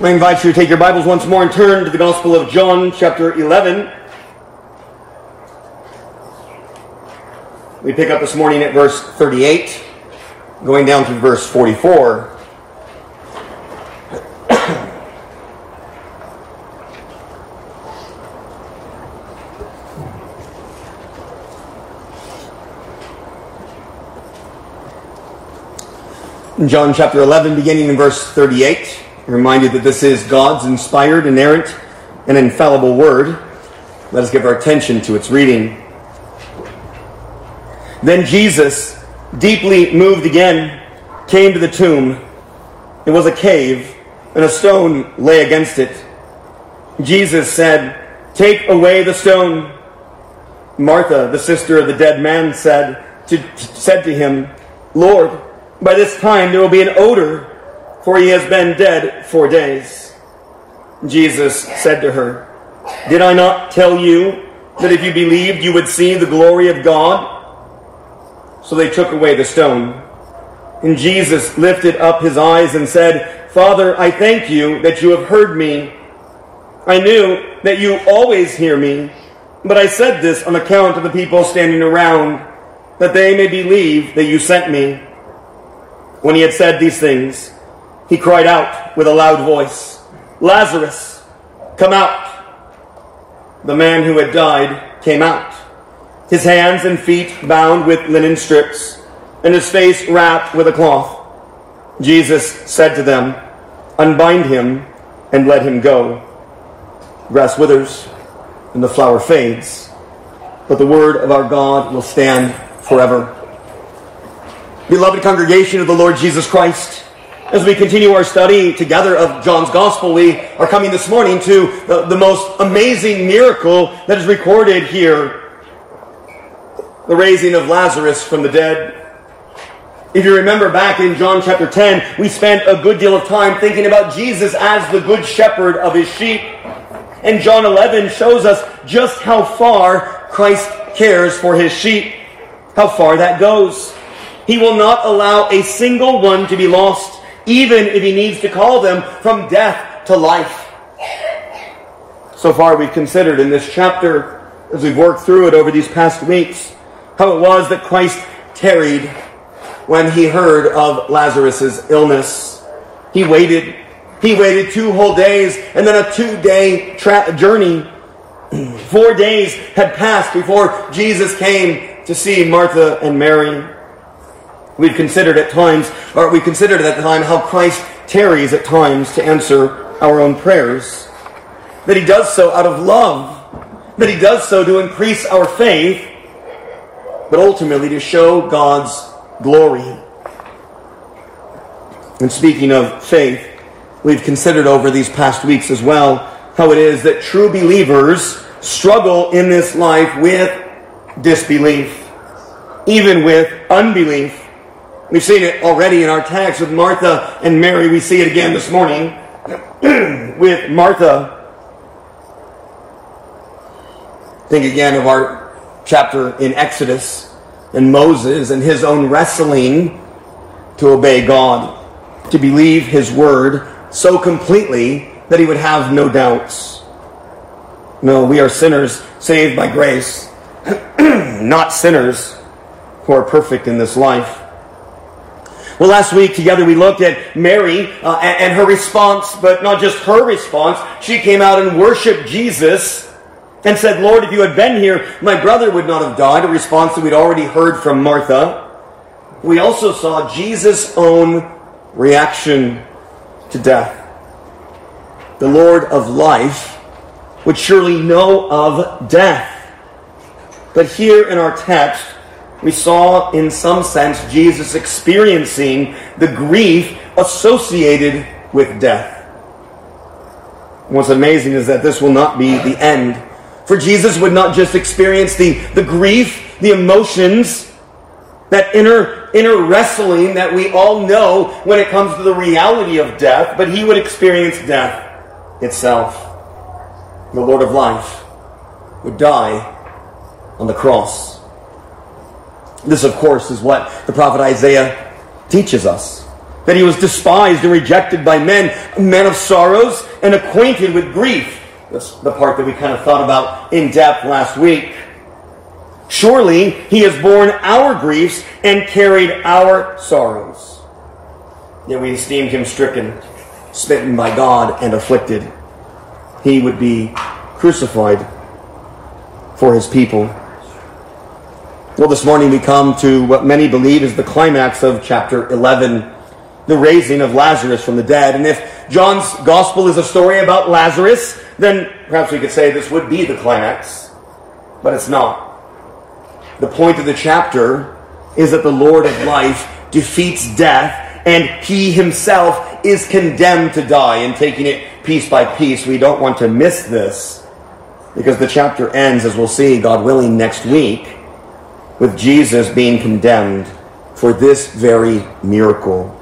I invite you to take your Bibles once more and turn to the Gospel of John, chapter 11. We pick up this morning at verse 38, going down to verse 44. In John chapter 11, beginning in verse 38, I'm reminded that this is God's inspired, inerrant, and infallible word. Let us give our attention to its reading. Then Jesus, deeply moved again, came to the tomb. It was a cave, and a stone lay against it. Jesus said, "Take away the stone." Martha, the sister of the dead man, said to him, "Lord, by this time there will be an odor, for he has been dead 4 days." Jesus said to her, "Did I not tell you that if you believed you would see the glory of God?" So they took away the stone. And Jesus lifted up his eyes and said, "Father, I thank you that you have heard me. I knew that you always hear me, but I said this on account of the people standing around, that they may believe that you sent me." When he had said these things, he cried out with a loud voice, "Lazarus, come out!" The man who had died came out, his hands and feet bound with linen strips, and his face wrapped with a cloth. Jesus said to them, "Unbind him and let him go." Grass withers and the flower fades, but the word of our God will stand forever. Beloved congregation of the Lord Jesus Christ, as we continue our study together of John's Gospel, we are coming this morning to the most amazing miracle that is recorded here, the raising of Lazarus from the dead. If you remember back in John chapter 10, we spent a good deal of time thinking about Jesus as the good shepherd of his sheep. And John 11 shows us just how far Christ cares for his sheep, how far that goes. He will not allow a single one to be lost, even if he needs to call them from death to life. So far we've considered in this chapter, as we've worked through it over these past weeks, how it was that Christ tarried when he heard of Lazarus' illness. He waited 2 whole days and then a 2-day journey. 4 days had passed before Jesus came to see Martha and Mary. We considered at the time how Christ tarries at times to answer our own prayers. That he does so out of love. That he does so to increase our faith, but ultimately to show God's glory. And speaking of faith, we've considered over these past weeks as well how it is that true believers struggle in this life with disbelief, even with unbelief. We've seen it already in our text with Martha and Mary. We see it again this morning with Martha. Think again of our chapter in Exodus and Moses and his own wrestling to obey God, to believe his word so completely that he would have no doubts. No, we are sinners saved by grace, not sinners who are perfect in this life. Well, last week together we looked at Mary and her response, but not just her response. She came out and worshipped Jesus and said, "Lord, if you had been here, my brother would not have died," a response that we'd already heard from Martha. We also saw Jesus' own reaction to death. The Lord of life would surely know of death. But here in our text, we saw, in some sense, Jesus experiencing the grief associated with death. And what's amazing is that this will not be the end. For Jesus would not just experience the grief, the emotions, that inner wrestling that we all know when it comes to the reality of death, but he would experience death itself. The Lord of life would die on the cross. This, of course, is what the prophet Isaiah teaches us. that he was despised and rejected by men, a man of sorrows and acquainted with grief. That's the part that we kind of thought about in depth last week. Surely he has borne our griefs and carried our sorrows. Yet we esteemed him stricken, smitten by God, and afflicted. He would be crucified for his people. Well, this morning we come to what many believe is the climax of chapter 11, the raising of Lazarus from the dead. And if John's gospel is a story about Lazarus, then perhaps we could say this would be the climax, but it's not. The point of the chapter is that the Lord of life defeats death, and he himself is condemned to die, and taking it piece by piece. We don't want to miss this, because the chapter ends, as we'll see, God willing, next week, with Jesus being condemned for this very miracle.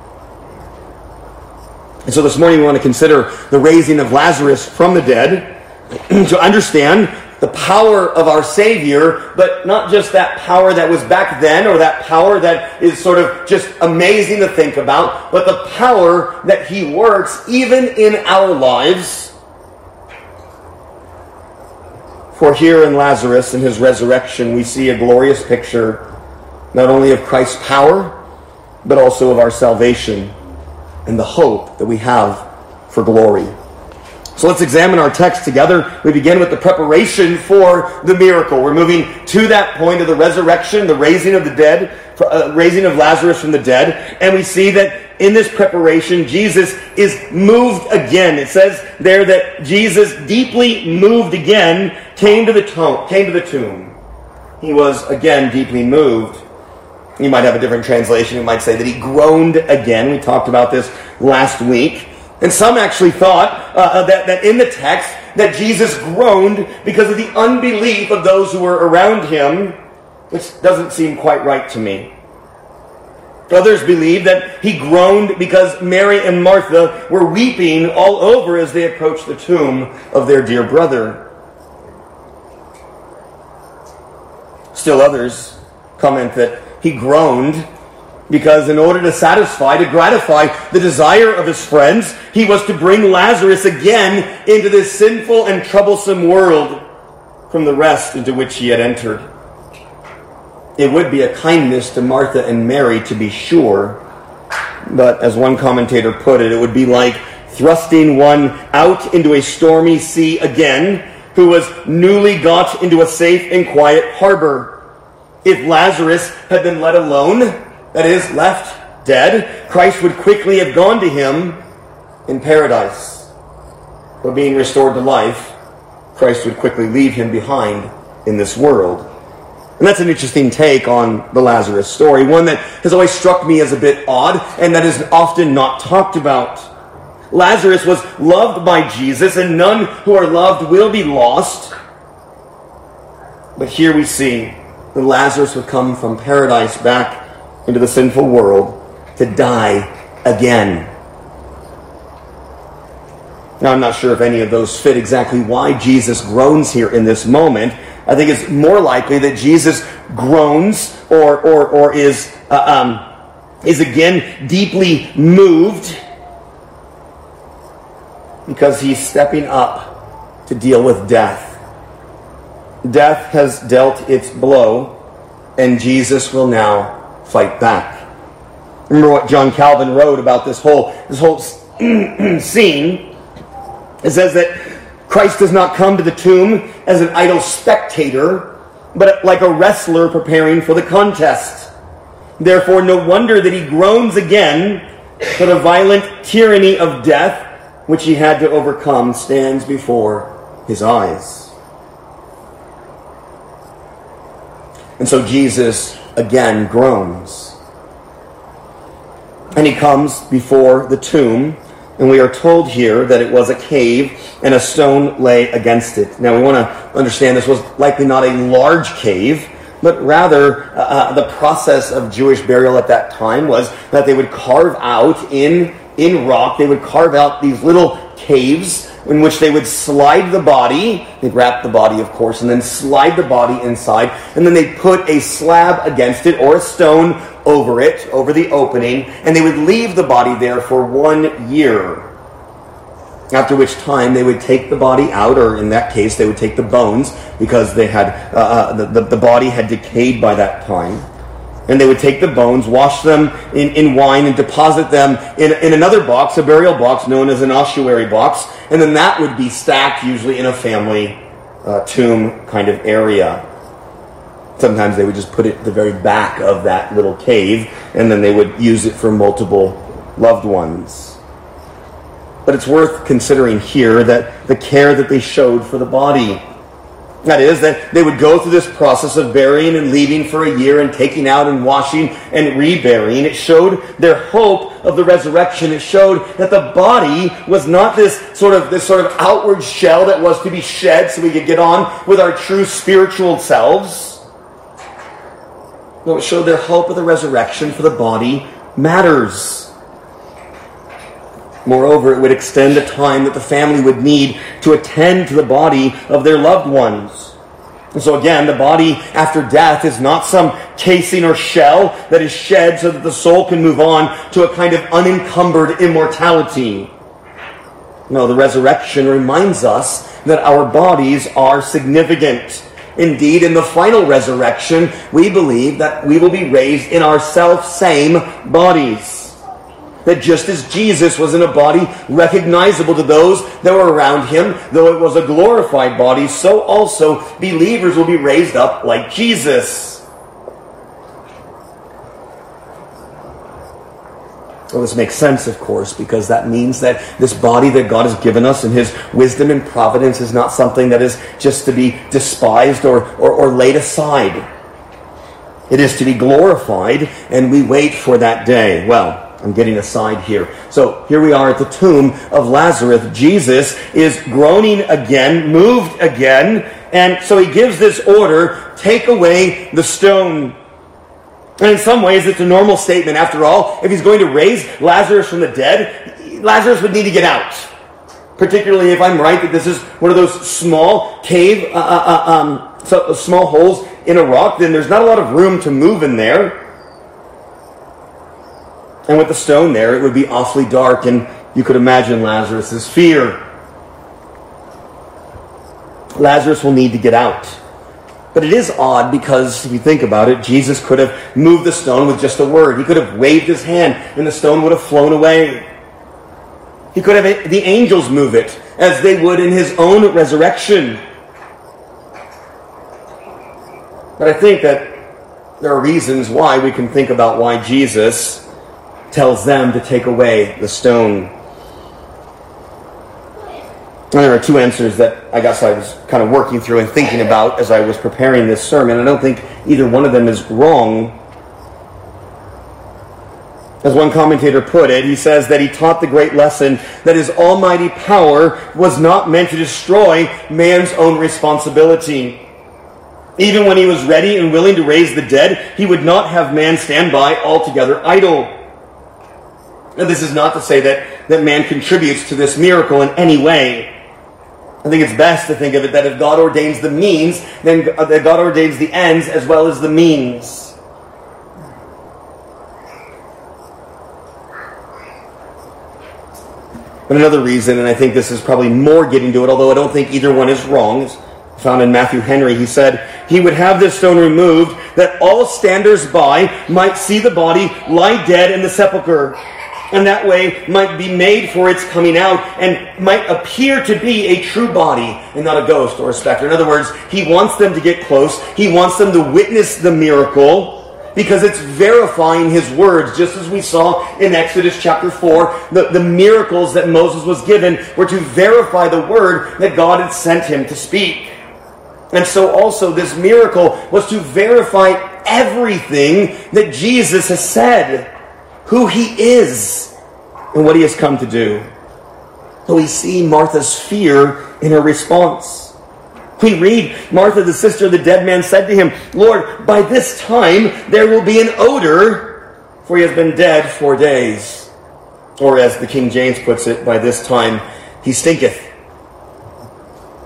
And so this morning we want to consider the raising of Lazarus from the dead to understand the power of our Savior, but not just that power that was back then or that power that is sort of just amazing to think about, but the power that he works even in our lives. For here in Lazarus and his resurrection, we see a glorious picture not only of Christ's power, but also of our salvation and the hope that we have for glory. So let's examine our text together. We begin with the preparation for the miracle. We're moving to that point of the resurrection, the raising of the dead, raising of Lazarus from the dead. And we see that in this preparation, Jesus is moved again. It says there that Jesus, deeply moved again, came to the tomb. He was again deeply moved. You might have a different translation. You might say that he groaned again. We talked about this last week. And some actually thought that in the text that Jesus groaned because of the unbelief of those who were around him, which doesn't seem quite right to me. Others believe that he groaned because Mary and Martha were weeping all over as they approached the tomb of their dear brother. Still others comment that he groaned because in order to gratify the desire of his friends, he was to bring Lazarus again into this sinful and troublesome world from the rest into which he had entered. It would be a kindness to Martha and Mary, to be sure, but as one commentator put it, it would be like thrusting one out into a stormy sea again, who was newly got into a safe and quiet harbor. If Lazarus had been let alone, that is, left dead, Christ would quickly have gone to him in paradise. But being restored to life, Christ would quickly leave him behind in this world. And that's an interesting take on the Lazarus story, one that has always struck me as a bit odd and that is often not talked about. Lazarus was loved by Jesus, and none who are loved will be lost. But here we see that Lazarus would come from paradise back into the sinful world to die again. Now, I'm not sure if any of those fit exactly why Jesus groans here in this moment. I think it's more likely that Jesus groans or is again deeply moved because he's stepping up to deal with death. Death has dealt its blow, and Jesus will now fight back. Remember what John Calvin wrote about this whole scene. It says that Christ does not come to the tomb as an idle spectator, but like a wrestler preparing for the contest. Therefore, no wonder that he groans again, for the violent tyranny of death, which he had to overcome, stands before his eyes. And so Jesus again groans. And he comes before the tomb, and we are told here that it was a cave and a stone lay against it. Now we want to understand this was likely not a large cave, but rather the process of Jewish burial at that time was that they would carve out in rock, they would carve out these little caves in which they would slide the body, they'd wrap the body, of course, and then slide the body inside, and then they'd put a slab against it or a stone over it, over the opening, and they would leave the body there for 1 year. After which time they would take the body out, or in that case they would take the bones, because they had the body had decayed by that time. And they would take the bones, wash them in wine, and deposit them in another box, a burial box known as an ossuary box. And then that would be stacked usually in a family tomb kind of area. Sometimes they would just put it at the very back of that little cave, and then they would use it for multiple loved ones. But it's worth considering here that the care that they showed for the body. That is, that they would go through this process of burying and leaving for a year and taking out and washing and reburying. It showed their hope of the resurrection. It showed that the body was not this sort of outward shell that was to be shed so we could get on with our true spiritual selves. No, it showed their hope of the resurrection, for the body matters. Moreover, it would extend the time that the family would need to attend to the body of their loved ones. And so again, the body after death is not some casing or shell that is shed so that the soul can move on to a kind of unencumbered immortality. No, the resurrection reminds us that our bodies are significant. Indeed, in the final resurrection, we believe that we will be raised in our self-same bodies. That just as Jesus was in a body recognizable to those that were around him, though it was a glorified body, so also believers will be raised up like Jesus. Well, this makes sense, of course, because that means that this body that God has given us in his wisdom and providence is not something that is just to be despised or laid aside. It is to be glorified, and we wait for that day. Well, I'm getting aside here. So here we are at the tomb of Lazarus. Jesus is groaning again, moved again, and so he gives this order, take away the stone. And in some ways it's a normal statement. After all, if he's going to raise Lazarus from the dead, Lazarus would need to get out. Particularly if I'm right that this is one of those small cave, small holes in a rock, then there's not a lot of room to move in there. And with the stone there, it would be awfully dark, and you could imagine Lazarus' fear. Lazarus will need to get out. But it is odd because, if you think about it, Jesus could have moved the stone with just a word. He could have waved his hand, and the stone would have flown away. He could have the angels move it, as they would in his own resurrection. But I think that there are reasons why we can think about why Jesus tells them to take away the stone. And there are two answers that I guess I was kind of working through and thinking about as I was preparing this sermon. I don't think either one of them is wrong. As one commentator put it, he says that he taught the great lesson that his almighty power was not meant to destroy man's own responsibility. Even when he was ready and willing to raise the dead, he would not have man stand by altogether idle. Now, this is not to say that man contributes to this miracle in any way. I think it's best to think of it that if God ordains the means, then that God ordains the ends as well as the means. But another reason, and I think this is probably more getting to it, although I don't think either one is wrong, is found in Matthew Henry. He said, he would have this stone removed that all standers by might see the body lie dead in the sepulchre, and that way might be made for its coming out and might appear to be a true body and not a ghost or a specter. In other words, he wants them to get close. He wants them to witness the miracle because it's verifying his words. Just as we saw in Exodus chapter 4, the miracles that Moses was given were to verify the word that God had sent him to speak. And so also this miracle was to verify everything that Jesus has said, who he is, and what he has come to do. So we see Martha's fear in her response. We read, Martha, the sister of the dead man, said to him, Lord, by this time there will be an odor, for he has been dead 4 days. Or as the King James puts it, by this time he stinketh.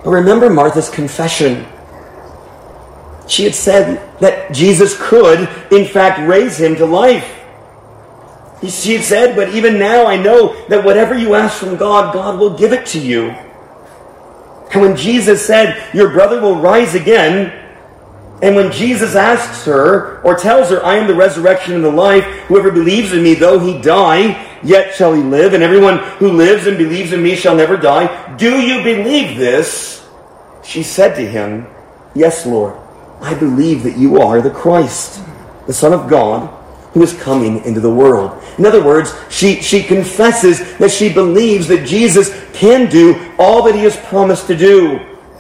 But remember Martha's confession. She had said that Jesus could, in fact, raise him to life. She had said, but even now I know that whatever you ask from God, God will give it to you. And when Jesus said, your brother will rise again, and when Jesus asks her, or tells her, I am the resurrection and the life, whoever believes in me, though he die, yet shall he live, and everyone who lives and believes in me shall never die. Do you believe this? She said to him, yes, Lord, I believe that you are the Christ, the Son of God, who is coming into the world. In other words, she confesses that she believes that Jesus can do all that he has promised to do.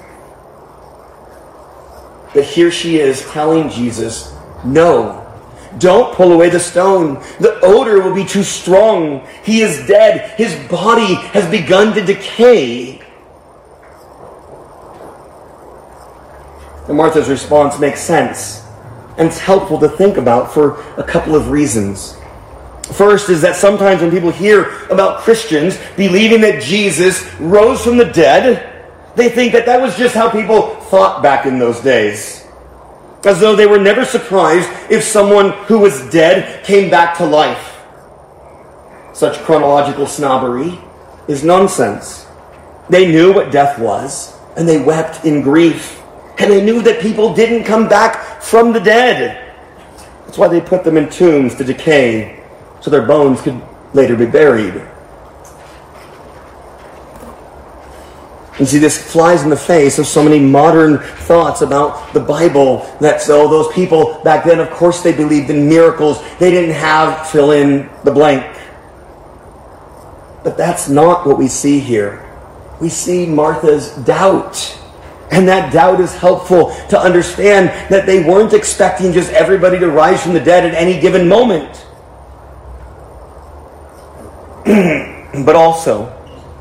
But here she is telling Jesus, no, don't pull away the stone. The odor will be too strong. He is dead. His body has begun to decay. And Martha's response makes sense. And it's helpful to think about for a couple of reasons. First is that sometimes when people hear about Christians believing that Jesus rose from the dead, they think that that was just how people thought back in those days. As though they were never surprised if someone who was dead came back to life. Such chronological snobbery is nonsense. They knew what death was, and they wept in grief. And they knew that people didn't come back from the dead. That's why they put them in tombs to decay, so their bones could later be buried. You see, this flies in the face of so many modern thoughts about the Bible, that so those people back then, of course they believed in miracles. They didn't have fill in the blank. But that's not what we see here. We see Martha's doubt. And that doubt is helpful to understand that they weren't expecting just everybody to rise from the dead at any given moment. But also,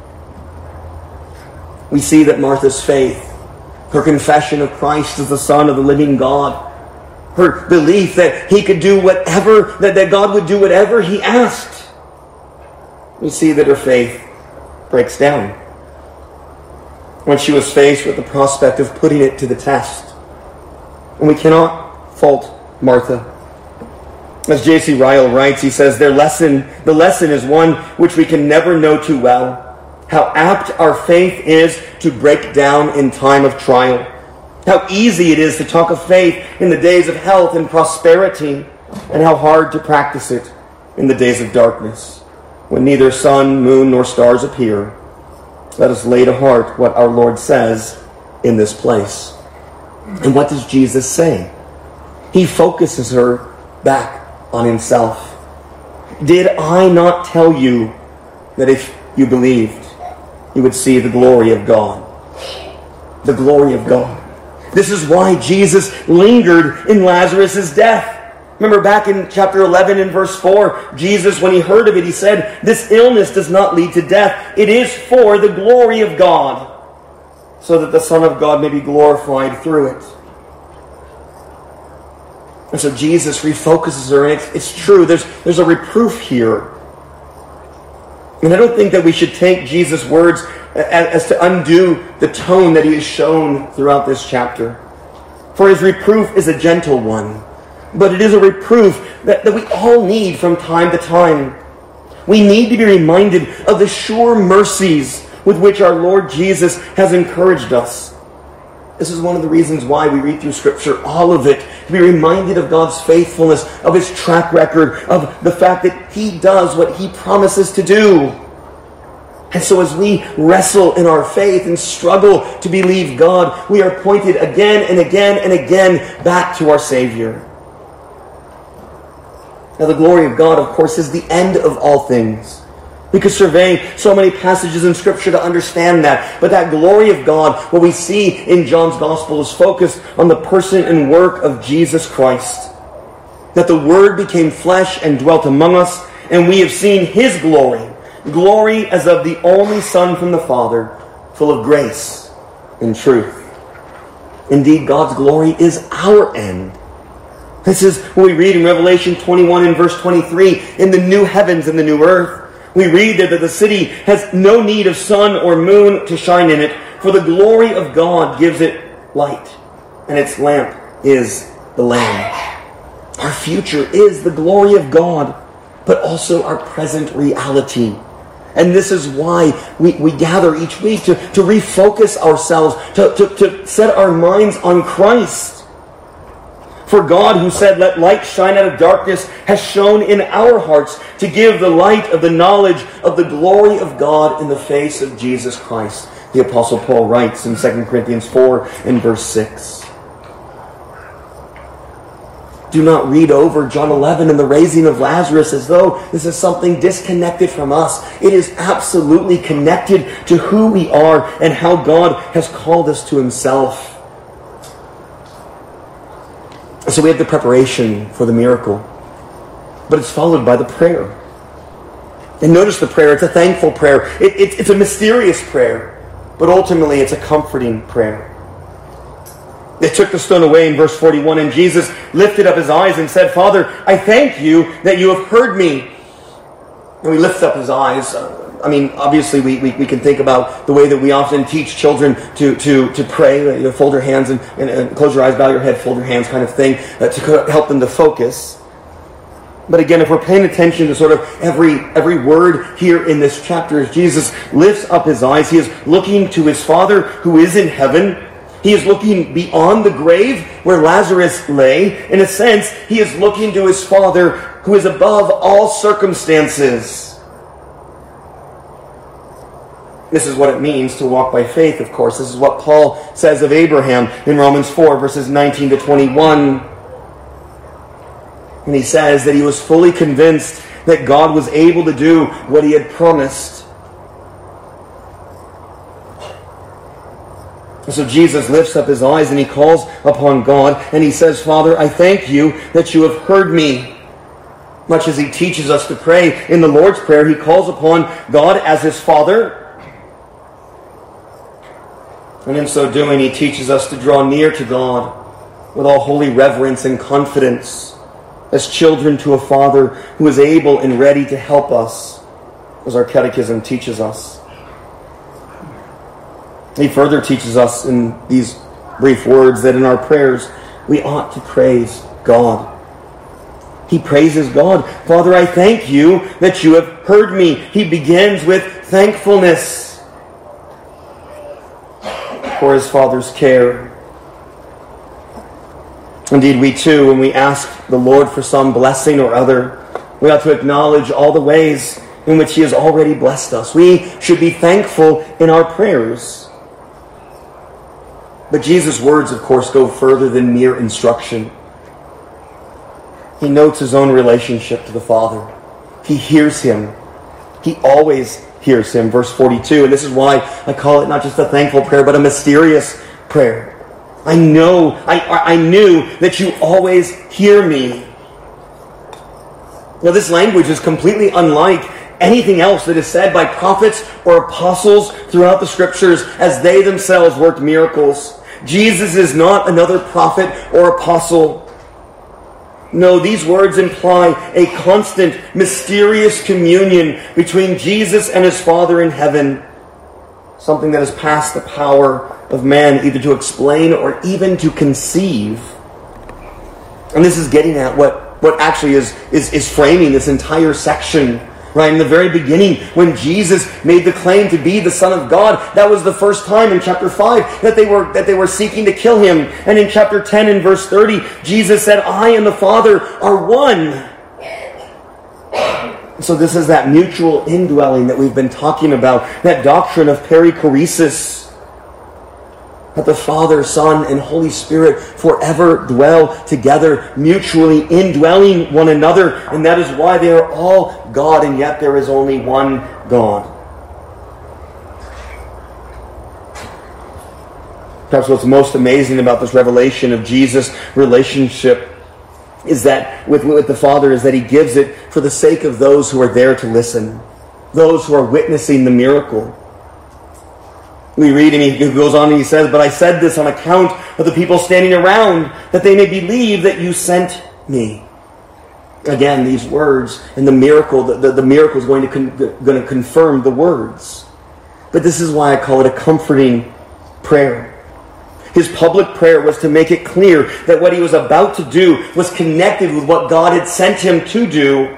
we see that Martha's faith, her confession of Christ as the Son of the living God, her belief that he could do whatever, that God would do whatever he asked, we see that her faith breaks down when she was faced with the prospect of putting it to the test. And we cannot fault Martha. As J.C. Ryle writes, he says, the lesson is one which we can never know too well. How apt our faith is to break down in time of trial. How easy it is to talk of faith in the days of health and prosperity, and how hard to practice it in the days of darkness, when neither sun, moon, nor stars appear. Let us lay to heart what our Lord says in this place. And what does Jesus say? He focuses her back on himself. Did I not tell you that if you believed, you would see the glory of God? The glory of God. This is why Jesus lingered in Lazarus' death. Remember back in chapter 11 and verse 4, Jesus, when he heard of it, he said, this illness does not lead to death. It is for the glory of God, so that the Son of God may be glorified through it. And so Jesus refocuses her, and it's true. There's a reproof here. And I don't think that we should take Jesus' words as to undo the tone that he has shown throughout this chapter. For his reproof is a gentle one, but it is a reproof that we all need from time to time. We need to be reminded of the sure mercies with which our Lord Jesus has encouraged us. This is one of the reasons why we read through Scripture, all of it, to be reminded of God's faithfulness, of his track record, of the fact that he does what he promises to do. And so as we wrestle in our faith and struggle to believe God, we are pointed again and again and again back to our Savior. Now the glory of God, of course, is the end of all things. We could survey so many passages in Scripture to understand that. But that glory of God, what we see in John's Gospel, is focused on the person and work of Jesus Christ. That the Word became flesh and dwelt among us, and we have seen his glory. Glory as of the only Son from the Father, full of grace and truth. Indeed, God's glory is our end. This is what we read in Revelation 21 and verse 23, in the new heavens and the new earth. We read there that the city has no need of sun or moon to shine in it, For the glory of God gives it light, and its lamp is the Lamb. Our future is the glory of God, but also our present reality. And this is why we gather each week to refocus ourselves, to set our minds on Christ. For God, who said, "Let light shine out of darkness," has shone in our hearts to give the light of the knowledge of the glory of God in the face of Jesus Christ. The Apostle Paul writes in 2 Corinthians 4 and verse 6. Do not read over John 11 and the raising of Lazarus as though this is something disconnected from us. It is absolutely connected to who we are and how God has called us to Himself. So we have the preparation for the miracle, but it's followed by the prayer. And notice the prayer. It's a thankful prayer. It's a mysterious prayer, but ultimately it's a comforting prayer. They took the stone away in verse 41, and Jesus lifted up His eyes and said, "Father, I thank You that You have heard me." And we lift up His eyes. Obviously we can think about the way that we often teach children to pray. Fold your hands and close your eyes, bow your head, fold your hands kind of thing, to help them to focus. But again, if we're paying attention to sort of every word here in this chapter, as Jesus lifts up His eyes, He is looking to His Father who is in heaven. He is looking beyond the grave where Lazarus lay. In a sense, He is looking to His Father who is above all circumstances. This is what it means to walk by faith, of course. This is what Paul says of Abraham in Romans 4, verses 19 to 21. And he says that he was fully convinced that God was able to do what He had promised. So Jesus lifts up His eyes and He calls upon God and He says, "Father, I thank You that You have heard me." Much as He teaches us to pray in the Lord's Prayer, He calls upon God as His Father. And in so doing, He teaches us to draw near to God with all holy reverence and confidence as children to a Father who is able and ready to help us, as our catechism teaches us. He further teaches us in these brief words that in our prayers we ought to praise God. He praises God. "Father, I thank You that You have heard me." He begins with thankfulness for his Father's care. Indeed, we too, when we ask the Lord for some blessing or other, we ought to acknowledge all the ways in which He has already blessed us. We should be thankful in our prayers. But Jesus' words, of course, go further than mere instruction. He notes His own relationship to the Father. He hears Him. He always hears Him. Verse 42, and this is why I call it not just a thankful prayer, but a mysterious prayer. I knew that You always hear me. Now, this language is completely unlike anything else that is said by prophets or apostles throughout the Scriptures, as they themselves worked miracles. Jesus is not another prophet or apostle. No, these words imply a constant, mysterious communion between Jesus and His Father in heaven. Something that has passed the power of man either to explain or even to conceive. And this is getting at what actually is framing this entire section. Right, in the very beginning, when Jesus made the claim to be the Son of God, that was the first time in chapter 5 that they were seeking to kill Him. And in chapter 10 and verse 30, Jesus said, "I and the Father are one." So this is that mutual indwelling that we've been talking about, that doctrine of perichoresis. That the Father, Son, and Holy Spirit forever dwell together, mutually indwelling one another. And that is why they are all God, and yet there is only one God. Perhaps what's most amazing about this revelation of Jesus' relationship is that with the Father is that He gives it for the sake of those who are there to listen, those who are witnessing the miracle. We read and He goes on and He says, "But I said this on account of the people standing around, that they may believe that You sent Me." Again, these words and the miracle, the miracle is going to confirm the words. But this is why I call it a comforting prayer. His public prayer was to make it clear that what he was about to do was connected with what God had sent him to do.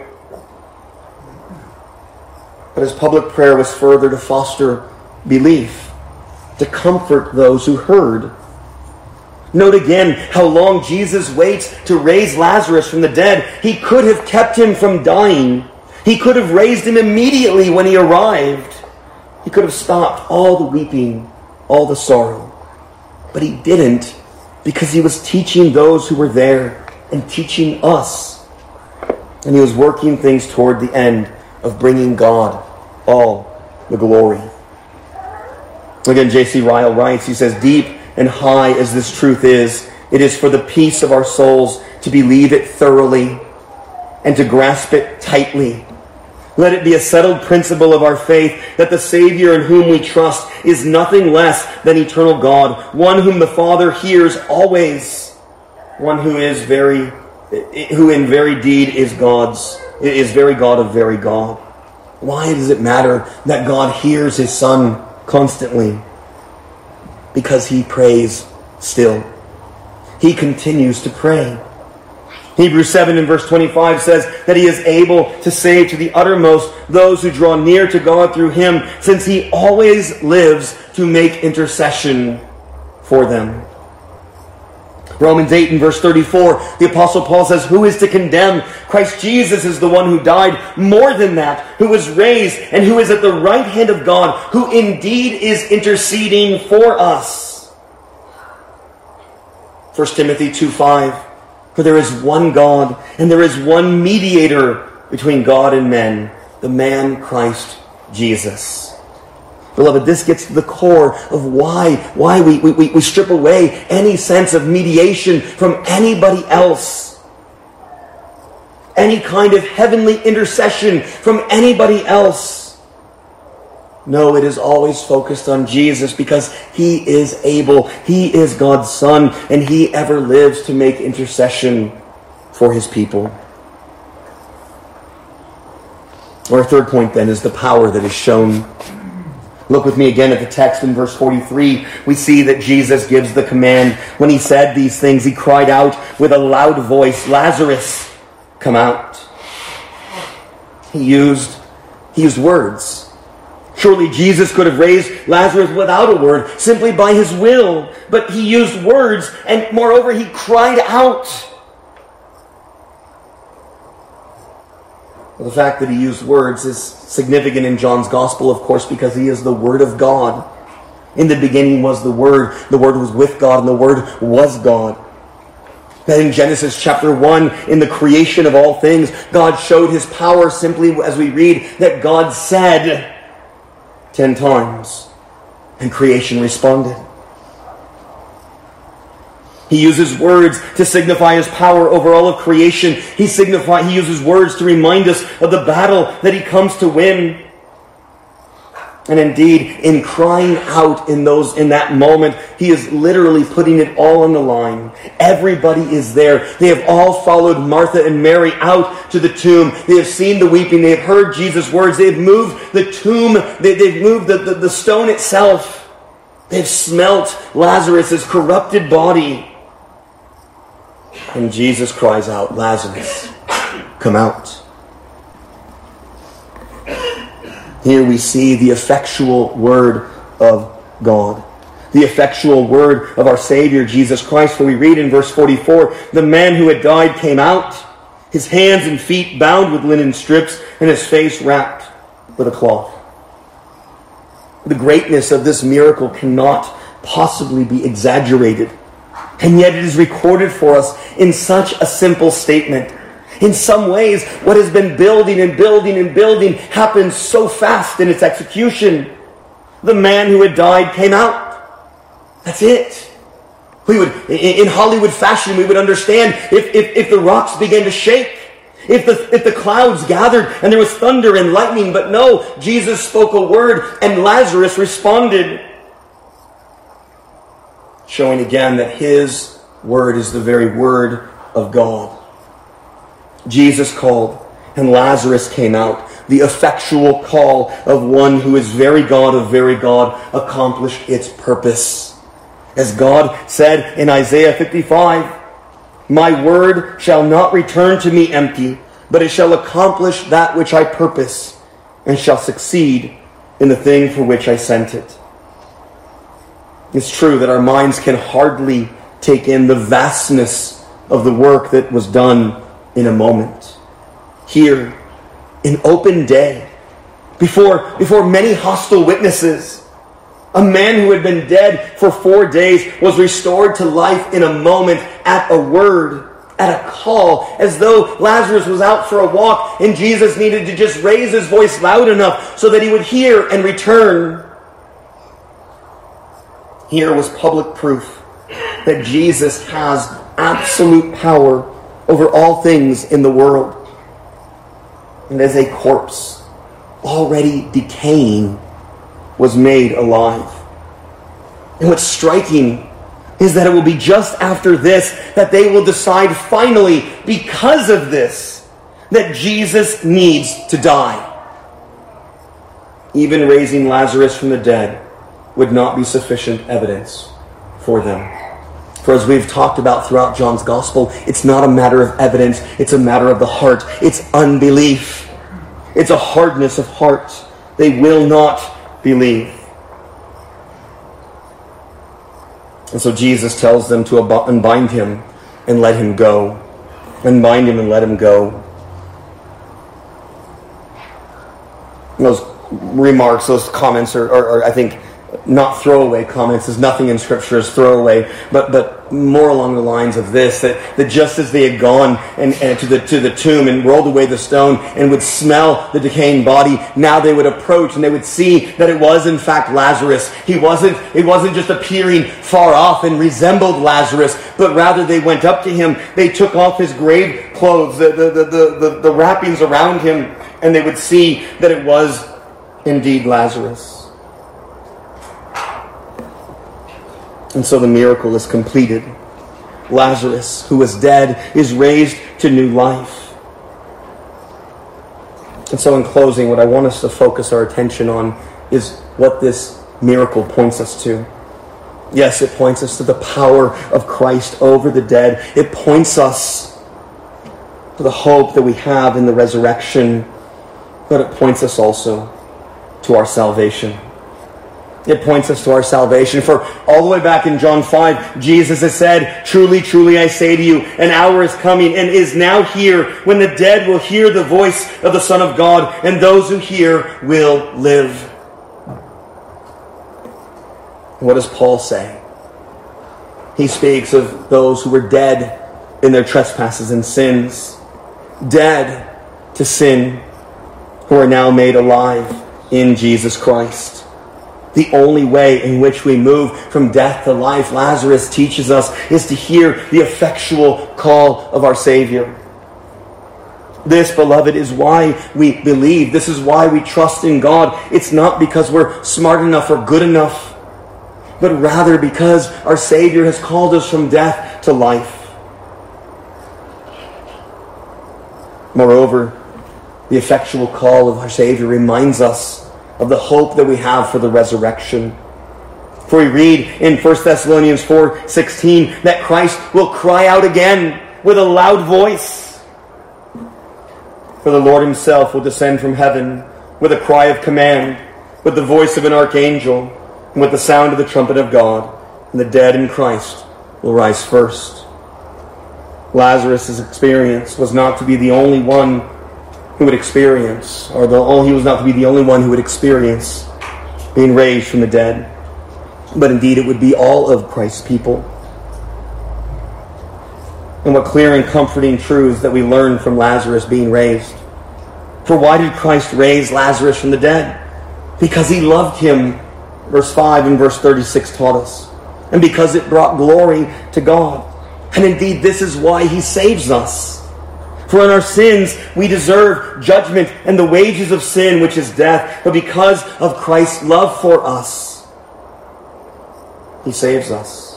But his public prayer was further to foster belief, to comfort those who heard. Note again how long Jesus waits to raise Lazarus from the dead. He could have kept him from dying. He could have raised him immediately when he arrived. He could have stopped all the weeping, all the sorrow. But he didn't, because he was teaching those who were there and teaching us. And he was working things toward the end of bringing God all the glory. Again, J.C. Ryle writes, he says, "Deep and high as this truth is, it is for the peace of our souls to believe it thoroughly and to grasp it tightly. Let it be a settled principle of our faith that the Savior in whom we trust is nothing less than eternal God, one whom the Father hears always, one who in very deed is very God of very God." Why does it matter that God hears his Son constantly? Because he prays still. He continues to pray. Hebrews 7 and verse 25 says that he is able to save to the uttermost those who draw near to God through him, since he always lives to make intercession for them. Romans 8 and verse 34, the Apostle Paul says, "Who is to condemn? Christ Jesus is the one who died, more than that, who was raised, and who is at the right hand of God, who indeed is interceding for us." 1 Timothy 2:5, "For there is one God, and there is one mediator between God and men, the man Christ Jesus." Beloved, this gets to the core of why we strip away any sense of mediation from anybody else. Any kind of heavenly intercession from anybody else. No, it is always focused on Jesus because he is able. He is God's Son, and he ever lives to make intercession for his people. Our third point then is the power that is shown. Look with me again at the text in verse 43. We see that Jesus gives the command. When he said these things, he cried out with a loud voice, "Lazarus, come out." He used words. Surely Jesus could have raised Lazarus without a word, simply by his will. But he used words, and moreover, he cried out. Well, the fact that he used words is significant in John's Gospel, of course, because he is the Word of God. In the beginning was the Word was with God, and the Word was God. That in Genesis chapter 1, in the creation of all things, God showed his power simply as we read that God said 10 times, and creation responded. He uses words to signify his power over all of creation. He uses words to remind us of the battle that he comes to win. And indeed, in crying out in that moment, he is literally putting it all on the line. Everybody is there. They have all followed Martha and Mary out to the tomb. They have seen the weeping. They have heard Jesus' words. They have moved the tomb. They've moved the stone itself. They've smelt Lazarus' corrupted body. And Jesus cries out, "Lazarus, come out." Here we see the effectual word of God. The effectual word of our Savior, Jesus Christ. For we read in verse 44, "The man who had died came out, his hands and feet bound with linen strips, and his face wrapped with a cloth." The greatness of this miracle cannot possibly be exaggerated. And yet it is recorded for us in such a simple statement. In some ways, what has been building and building and building happens so fast in its execution. The man who had died came out. That's it. In Hollywood fashion, we would understand if the rocks began to shake, if the clouds gathered and there was thunder and lightning. But no, Jesus spoke a word and Lazarus responded. Showing again that his word is the very word of God. Jesus called, and Lazarus came out. The effectual call of one who is very God of very God accomplished its purpose. As God said in Isaiah 55, "My word shall not return to me empty, but it shall accomplish that which I purpose, and shall succeed in the thing for which I sent it." It's true that our minds can hardly take in the vastness of the work that was done in a moment. Here, in open day, before many hostile witnesses, a man who had been dead for 4 days was restored to life in a moment, at a word, at a call, as though Lazarus was out for a walk and Jesus needed to just raise his voice loud enough so that he would hear and return. Here was public proof that Jesus has absolute power over all things in the world. And as a corpse, already decaying, was made alive. And what's striking is that it will be just after this that they will decide finally, because of this, that Jesus needs to die. Even raising Lazarus from the dead would not be sufficient evidence for them. For as we've talked about throughout John's Gospel, it's not a matter of evidence, it's a matter of the heart. It's unbelief. It's a hardness of heart. They will not believe. And so Jesus tells them to unbind him and let him go. Unbind him and let him go. And those remarks, those comments are I think, not throwaway comments, as nothing in Scripture is throwaway, but more along the lines of this, that just as they had gone and to the tomb and rolled away the stone and would smell the decaying body, now they would approach and they would see that it was in fact Lazarus. It wasn't just appearing far off and resembled Lazarus, but rather they went up to him, they took off his grave clothes, the wrappings around him, and they would see that it was indeed Lazarus. And so the miracle is completed. Lazarus, who was dead, is raised to new life. And so in closing, what I want us to focus our attention on is what this miracle points us to. Yes, it points us to the power of Christ over the dead. It points us to the hope that we have in the resurrection, but it points us also to our salvation. It points us to our salvation. For all the way back in John 5, Jesus has said, "Truly, truly, I say to you, an hour is coming and is now here when the dead will hear the voice of the Son of God, and those who hear will live." What does Paul say? He speaks of those who were dead in their trespasses and sins, dead to sin, who are now made alive in Jesus Christ. The only way in which we move from death to life, Lazarus teaches us, is to hear the effectual call of our Savior. This, beloved, is why we believe. This is why we trust in God. It's not because we're smart enough or good enough, but rather because our Savior has called us from death to life. Moreover, the effectual call of our Savior reminds us of the hope that we have for the resurrection. For we read in 1 Thessalonians 4:16 that Christ will cry out again with a loud voice. For the Lord himself will descend from heaven with a cry of command, with the voice of an archangel, and with the sound of the trumpet of God, and the dead in Christ will rise first. Lazarus' experience was not to be the only one who would experience, he was not to be the only one who would experience being raised from the dead. But indeed, it would be all of Christ's people. And what clear and comforting truths that we learn from Lazarus being raised. For why did Christ raise Lazarus from the dead? Because he loved him, verse 5 and verse 36 taught us. And because it brought glory to God. And indeed, this is why he saves us. For in our sins, we deserve judgment and the wages of sin, which is death. But because of Christ's love for us, he saves us.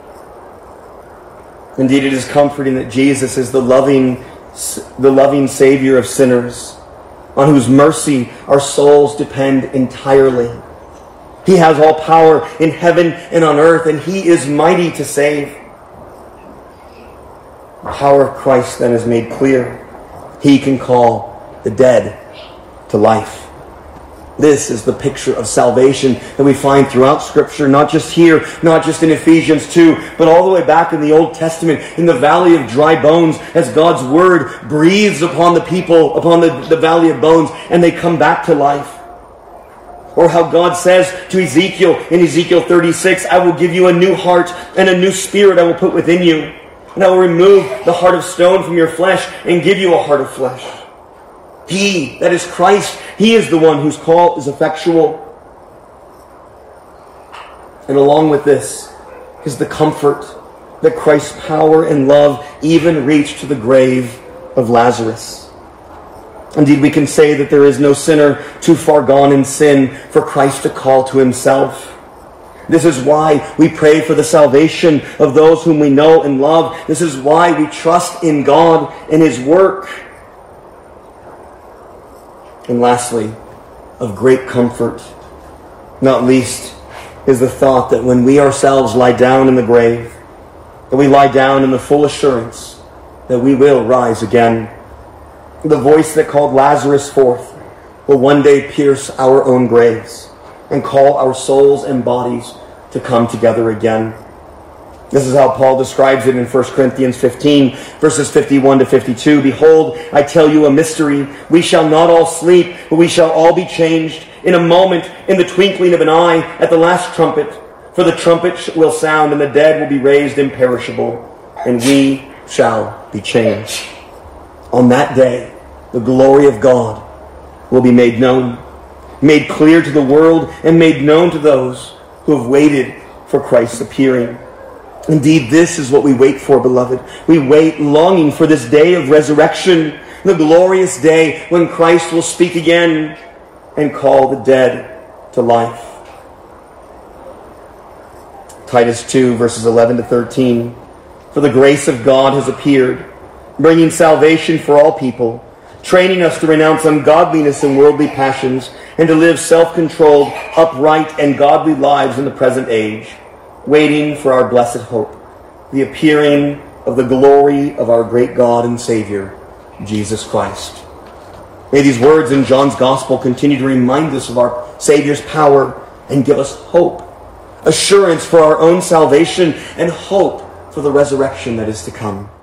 Indeed, it is comforting that Jesus is the loving Savior of sinners, on whose mercy our souls depend entirely. He has all power in heaven and on earth, and he is mighty to save. The power of Christ then is made clear. He can call the dead to life. This is the picture of salvation that we find throughout Scripture, not just here, not just in Ephesians 2, but all the way back in the Old Testament, in the valley of dry bones, as God's word breathes upon the people, upon the valley of bones, and they come back to life. Or how God says to Ezekiel in Ezekiel 36, I will give you a new heart and a new spirit I will put within you. And I will remove the heart of stone from your flesh and give you a heart of flesh. He, that is Christ, he is the one whose call is effectual. And along with this is the comfort that Christ's power and love even reached to the grave of Lazarus. Indeed, we can say that there is no sinner too far gone in sin for Christ to call to himself. This is why we pray for the salvation of those whom we know and love. This is why we trust in God and his work. And lastly, of great comfort, not least, is the thought that when we ourselves lie down in the grave, that we lie down in the full assurance that we will rise again. The voice that called Lazarus forth will one day pierce our own graves and call our souls and bodies to come together again. This is how Paul describes it in 1 Corinthians 15, verses 51 to 52. Behold, I tell you a mystery. We shall not all sleep, but we shall all be changed in a moment, in the twinkling of an eye, at the last trumpet. For the trumpet will sound, and the dead will be raised imperishable, and we shall be changed. On that day, the glory of God will be made known, made clear to the world, and made known to those who have waited for Christ's appearing. Indeed, this is what we wait for, beloved. We wait longing for this day of resurrection, the glorious day when Christ will speak again and call the dead to life. Titus 2, verses 11 to 13. For the grace of God has appeared, bringing salvation for all people, training us to renounce ungodliness and worldly passions, and to live self-controlled, upright, and godly lives in the present age, waiting for our blessed hope, the appearing of the glory of our great God and Savior, Jesus Christ. May these words in John's Gospel continue to remind us of our Savior's power and give us hope, assurance for our own salvation, and hope for the resurrection that is to come.